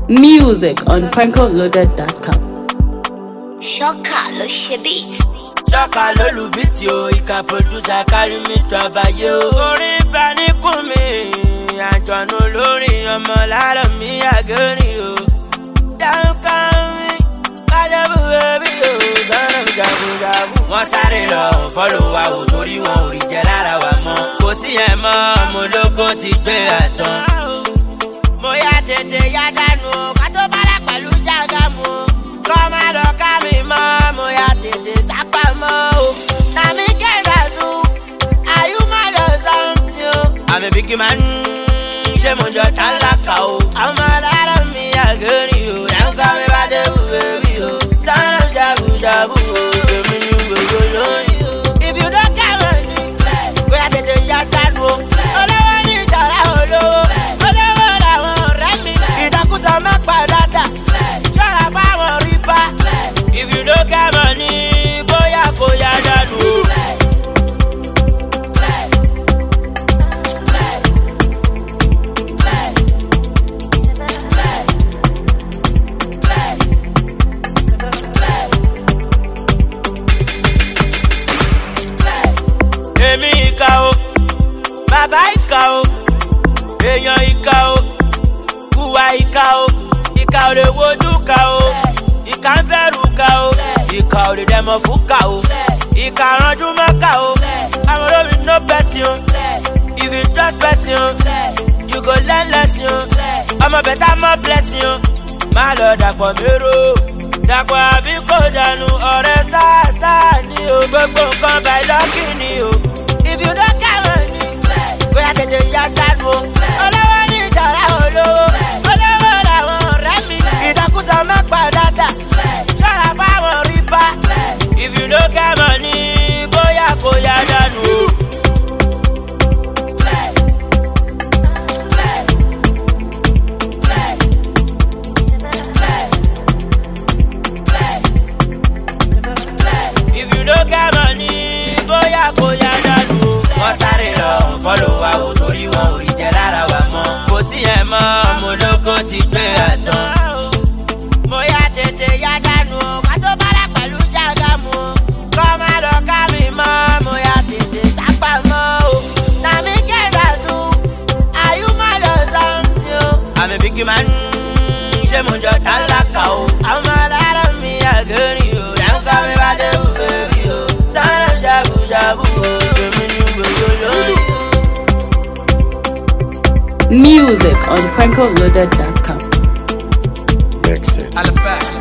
Music on prankoloaded.com. Shoka lo ṣe beat. Shoka lo lu beat yo, ika producer carry me to abaye o. Orin bá ní kún mi, àjọ̀nú olórin ọmọ lára mi àgẹ́rì o. Down can we, kájọ́bù baby o, sọ́nà jagunjagun. Wọ́n sáré lọ follow wa o, torí wọn ò rí jẹ lára wa mọ́. Kò sí ẹ̀ mọ́, mo lóko ti gbé àtàn. Mo yá tètè yá dànù o, ká tó bára pẹ̀lú jágàmù o. Kọ́ má lọ ká mi mọ́, mo yá tètè sápá mọ́ o. Na mi kẹ́ńdà tú, àyùmọ̀ lọ sọ́ǹtì o. I'm a big man, ṣé mo jọ tálákà o. Àwọn alára mi àgẹ́rì o, ẹ̀ńkà mi bá dé bù bébí o. Sọ́nà jagunjagun o, èmi ni gbogbo lóyún o. If you don't get money, kó yá tètè yá dànù o. Olówó ní ìṣọ̀rá olówó, olówó làwọn ọ̀rẹ́ mi. Ìdákùsọ̀ má padà dà, ṣọ́ra fáwọn rípa. If you don't get money, bóyá kó yá dànù o. Èmi ìkà o, bàbá ìkà o, èèyàn ìkà o, hùwà ìkà o, ìkà ò lè wojú kà o, ìkà ń bẹ̀rù kà o, ìkà ò lè dẹ̀mọ̀ fún kà o, ìkà ránjú mọ́ kà o, àwọn olórí no person o, if you trust person o, you go learn lesson o, ọmọ bẹ̀tà mọ́ blessing o, má lọ dàpọ̀ mérò, dàpọ̀ àbí kò dànù ọ̀rẹ́ sáà ní o, gbogbo nǹkan by lucky ni o. If you don't get money, kó yá tètè yá dànù o. Olówó ní ìṣọ̀rá olówó, olówó làwọn ọ̀rẹ́ mi. Ìdákùsọ̀ má padà dà, ṣọ́ra fáwọn rípa. If you don't get money, bóyá kó yá dànù o. If you don't get money, bóyá kó yá dànù o. Wọ́n sáré lọ follow wa o, torí wọn ò rí jẹ lára wa mọ́. Kò sí ẹ̀ mọ́, mo lóko ti gbé àtàn. Mo yá tètè yá dànù o, ká tó bára pẹ̀lú jágàmù o. Kọ́ má lọ ká mi mọ́, mo yá tètè sápá mọ́ o. Na mi kẹ́ńdà tú, àyùmọ̀ lọ sọ́ǹtì o. I'm a big man, ṣé mo jọ tálákà o. Àwọn alára mi àgẹ́rì o, ẹ̀ńkà mi bá dé bù bébí o. Sọ́nà jagunjagun o, èmi ni gbogbo lóyún. Music on prankoloaded.com. Mix it.